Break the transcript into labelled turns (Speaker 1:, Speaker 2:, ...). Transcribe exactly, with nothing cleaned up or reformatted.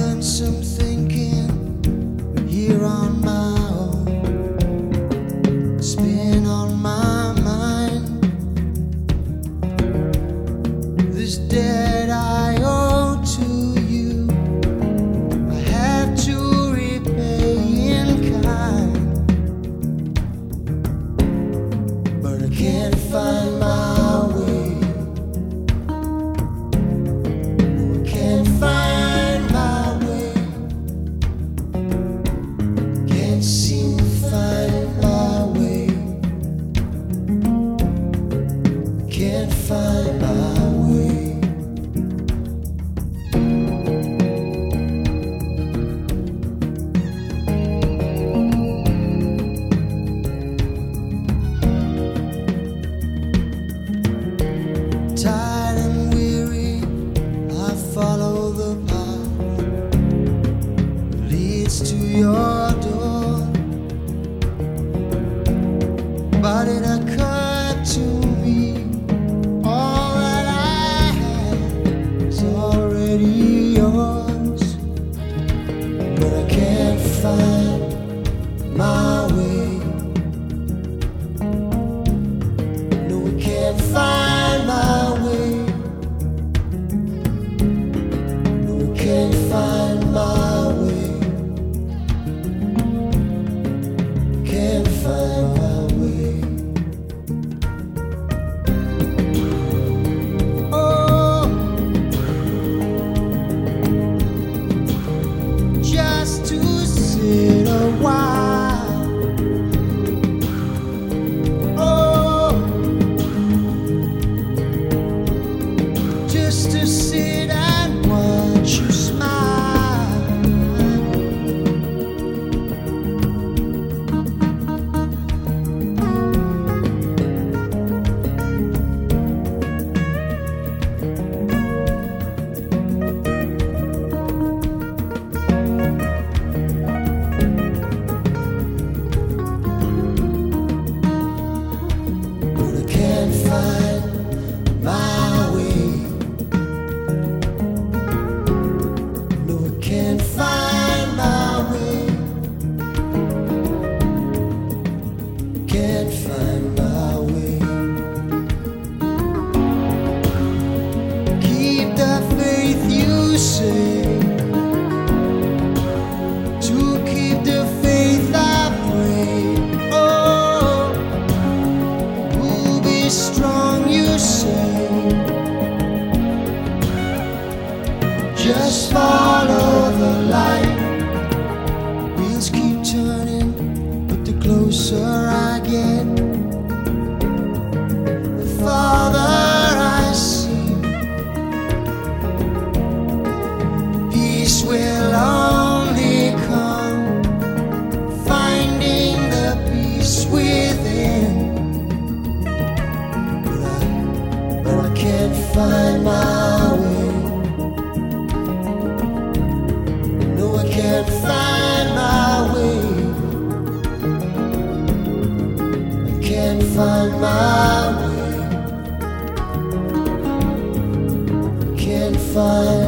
Speaker 1: done some thinking here on my own. It's been on my mind, this debt I owe to you, I have to repay in kind, but I can't find my way. Can't find my way. Tired and weary, I follow the path that leads to your door, but it occurred to me yours, but I can't find my way. No, I can't find my way. No, I can't find my way. Can't find my way. To sit a while, oh, just to sit and watch you smile. Can't find my way. Can't find my way. Keep the faith, you say. To keep the faith, I pray. Oh, we'll be strong, you say. Just follow the light. Wheels keep turning, but the closer I get, the farther I see. Peace will only come finding the peace within. But I, but I can't find my way. Can't find my way. I can't find my way. Can't find